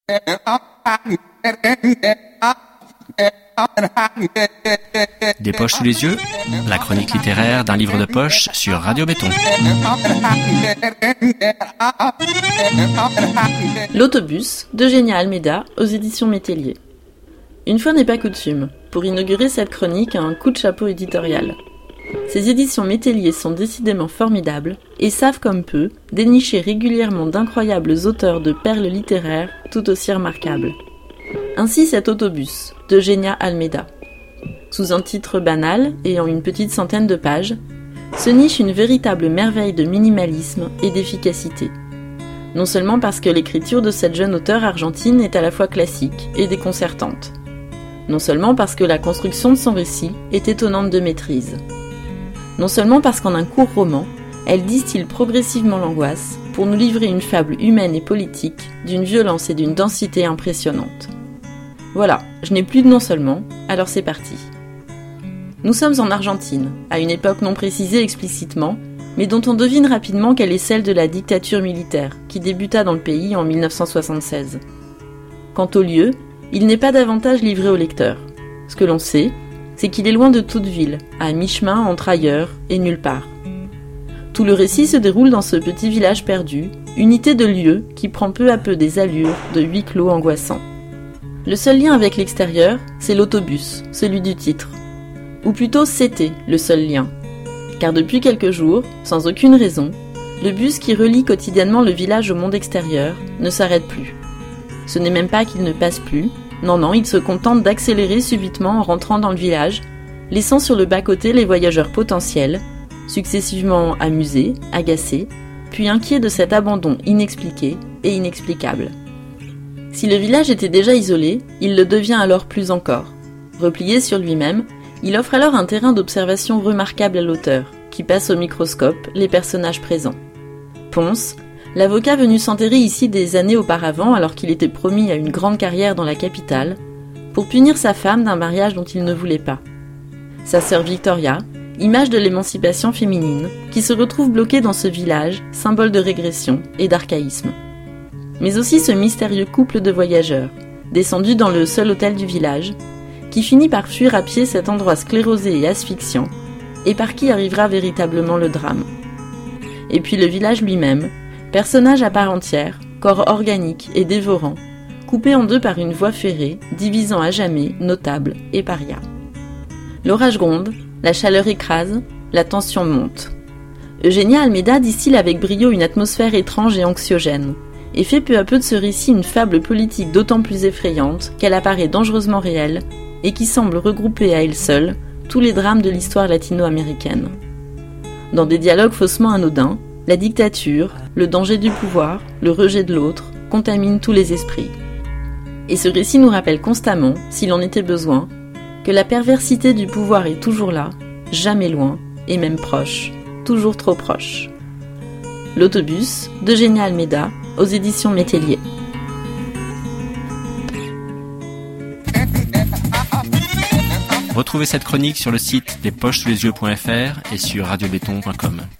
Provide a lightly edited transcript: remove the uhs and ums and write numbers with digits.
Des poches sous les yeux, la chronique littéraire d'un livre de poche sur Radio Béton. L'autobus d'Eugénia Almeida aux éditions Métellier. Une fois n'est pas coutume, pour inaugurer cette chronique, un coup de chapeau éditorial. Ces éditions Métellier sont décidément formidables et savent comme peu dénicher régulièrement d'incroyables auteurs de perles littéraires tout aussi remarquables. Ainsi cet autobus d'Eugénia Almeida. Sous un titre banal, ayant une petite centaine de pages, se niche une véritable merveille de minimalisme et d'efficacité. Non seulement parce que l'écriture de cette jeune auteure argentine est à la fois classique et déconcertante. Non seulement parce que la construction de son récit est étonnante de maîtrise. Non seulement parce qu'en un court roman, elle distille progressivement l'angoisse pour nous livrer une fable humaine et politique d'une violence et d'une densité impressionnantes. Voilà, je n'ai plus de non seulement, alors c'est parti. Nous sommes en Argentine, à une époque non précisée explicitement, mais dont on devine rapidement qu'elle est celle de la dictature militaire, qui débuta dans le pays en 1976. Quant au lieu, il n'est pas davantage livré au lecteur. Ce que l'on sait, c'est qu'il est loin de toute ville, à mi-chemin entre ailleurs et nulle part. Tout le récit se déroule dans ce petit village perdu, unité de lieu qui prend peu à peu des allures de huis clos angoissants. Le seul lien avec l'extérieur, c'est l'autobus, celui du titre. Ou plutôt c'était le seul lien. Car depuis quelques jours, sans aucune raison, le bus qui relie quotidiennement le village au monde extérieur ne s'arrête plus. Ce n'est même pas qu'il ne passe plus, non, il se contente d'accélérer subitement en rentrant dans le village, laissant sur le bas-côté les voyageurs potentiels, successivement amusés, agacés, puis inquiets de cet abandon inexpliqué et inexplicable. Si le village était déjà isolé, il le devient alors plus encore. Replié sur lui-même, il offre alors un terrain d'observation remarquable à l'auteur, qui passe au microscope les personnages présents. Ponce, l'avocat venu s'enterrer ici des années auparavant alors qu'il était promis à une grande carrière dans la capitale, pour punir sa femme d'un mariage dont il ne voulait pas. Sa sœur Victoria, image de l'émancipation féminine, qui se retrouve bloquée dans ce village, symbole de régression et d'archaïsme. Mais aussi ce mystérieux couple de voyageurs, descendus dans le seul hôtel du village, qui finit par fuir à pied cet endroit sclérosé et asphyxiant, et par qui arrivera véritablement le drame. Et puis le village lui-même, personnage à part entière, corps organique et dévorant, coupé en deux par une voie ferrée, divisant à jamais notables et parias. L'orage gronde, la chaleur écrase, la tension monte. Eugénia Almeida distille avec brio une atmosphère étrange et anxiogène, et fait peu à peu de ce récit une fable politique d'autant plus effrayante qu'elle apparaît dangereusement réelle et qui semble regrouper à elle seule tous les drames de l'histoire latino-américaine. Dans des dialogues faussement anodins, la dictature, le danger du pouvoir, le rejet de l'autre, contaminent tous les esprits. Et ce récit nous rappelle constamment, s'il en était besoin, que la perversité du pouvoir est toujours là, jamais loin, et même proche, toujours trop proche. L'autobus d'Eugénia Almeida, aux éditions Métellier. Retrouvez cette chronique sur le site lespochesouslesyeux.fr et sur radiobéton.com.